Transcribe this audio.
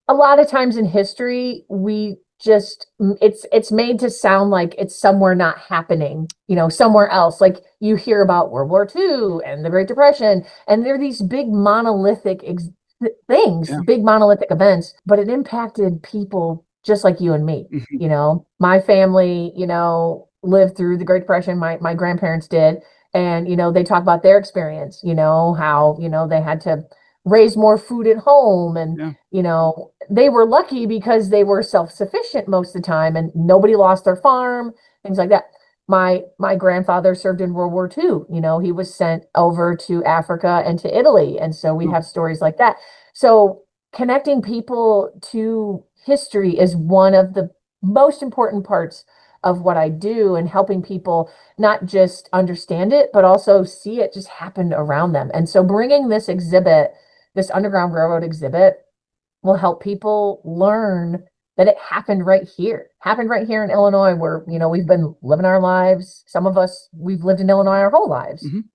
a lot of times in history, we just it's made to sound like it's somewhere not happening, somewhere else. Like you hear about World War II and the Great Depression, and they're these big monolithic things, Yeah. big monolithic events, but it impacted people just like you and me. Mhm. My family, lived through the Great Depression. My grandparents did. And, they talk about their experience, how, they had to raise more food at home and Yeah. they were lucky because they were self-sufficient most of the time and nobody lost their farm, things like that. My grandfather served in World War II. He was sent over to Africa and to Italy. And so we Oh, have stories like that. So connecting people to history is one of the most important parts of what I do and helping people not just understand it, but also see it just happen around them. And so bringing this Underground Railroad exhibit will help people learn that it happened right here in Illinois, where, we've been living our lives. Some of us, we've lived in Illinois our whole lives. mhm.